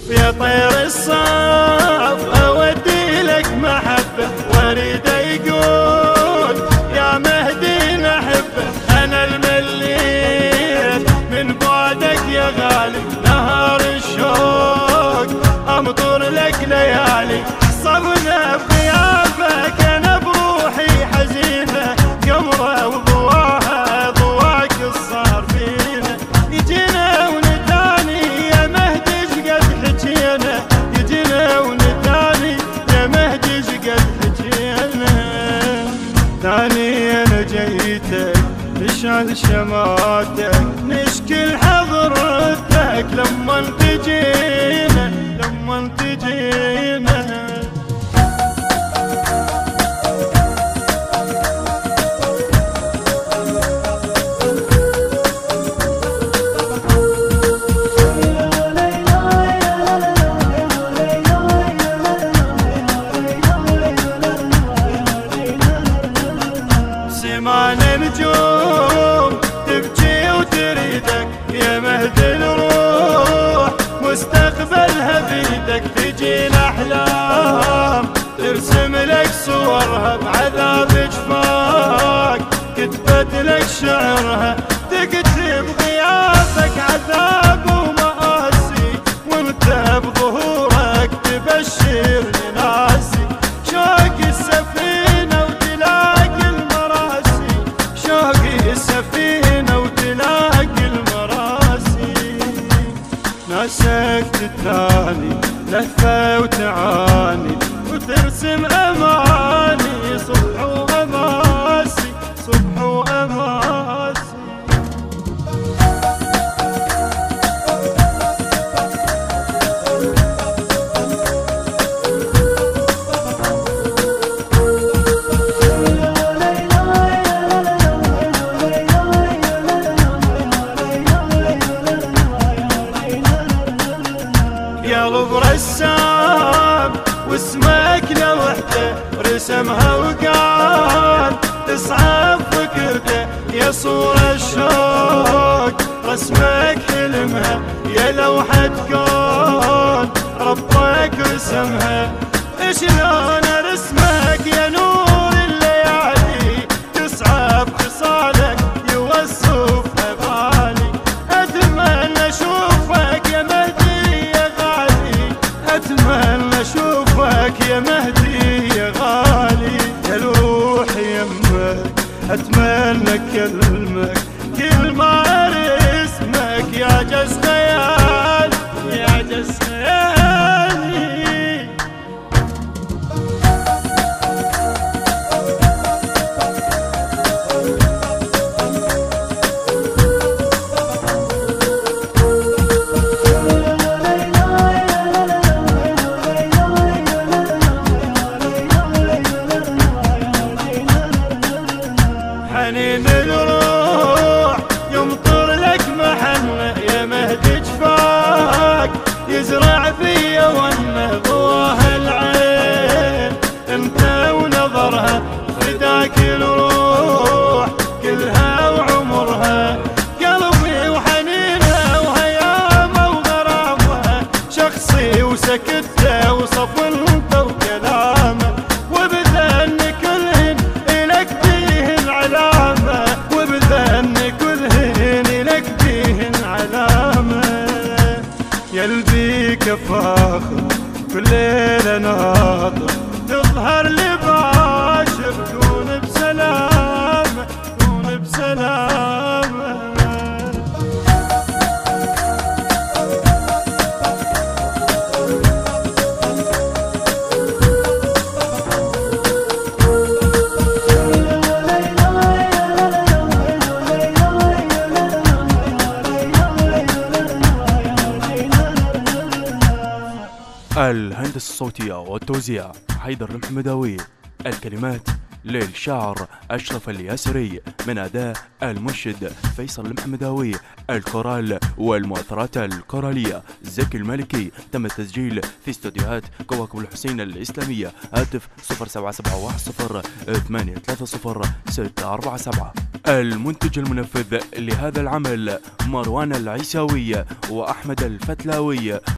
يا طير الصاف اودي لك محبه، واريد يقول يا مهدي نحبه. انا المليت من بعدك يا غالي، نهار الشوق امطر لك ليالي. صبنا بغيابك انا بروحي حزينه، قمره وضواها ضواك الصار فينا. يجينا ونداني يا مهدي شقد حجينا، يجينا ونداني يا مهدي شقد حجينا. ثاني انا جيتك نشعل شماتك، نشكي حضرتك لما تجينا، لما تجينا. سمان نجوم تبكي وتريدك يا مهدي الروح، مستقبلها بيدك. تجينا احلام ترسم لك صورها بعذاب جفاك، كتبت لك شعرها تكتب غيابك عذاب ومآسي، وانت بظهورك تبشر لناسي. شوقي السفينة وتلاقي المراسي، شوقي السفينة وتلاقي المراسي. ناسك تتراني لهفة وتعاني، وترسم أماني صبح وأماسي، صبح وأماسي. قلب رسام واسمك لوحده رسمها وقال تصعب فكرته. يا صورة الشوق رسمك حلمها، يا لوحة كون ربك رسمها. شلون رسمك يا نور الليالي، تصعب خصالك يوسف بالي. اتمنى اشوفك يا مهدي يا غالي، اتمنى اشوفك يا مهدي يا غالي. يا روح يمك اتمنى اكلمك، كل ما اسمك يا جس خيال، يا جس خيالي. حنين الروح يمطر لك محنة يا مهدي جفاك، يزرع فيا ونه ضواها العين. انت ونظرها فداك الروح كلها وعمرها، قلبي وحنينها وهيامها وغرامها. شخصي وسكته وصف انت وكلامه، وبذن كلهن إلك بيهن علامة، وبذن كلهن إلك بيهن علامة. يلبيك فاخر كل ليلة ناطر، تظهر لباشر كون بسلامة، كون بسلامة. الهندسة الصوتية والتوزيع حيدر المحمداوي. الكلمات للشاعر أشرف الياسري، من أداء المنشد فيصل المحمداوي. الكورال والمؤثرات الكورالية زكي المالكي. تم التسجيل في استوديوهات كواكب الحسين الإسلامية. هاتف 07710830 المنتج المنفذ لهذا العمل مروان العيساوي وأحمد الفتلاوي.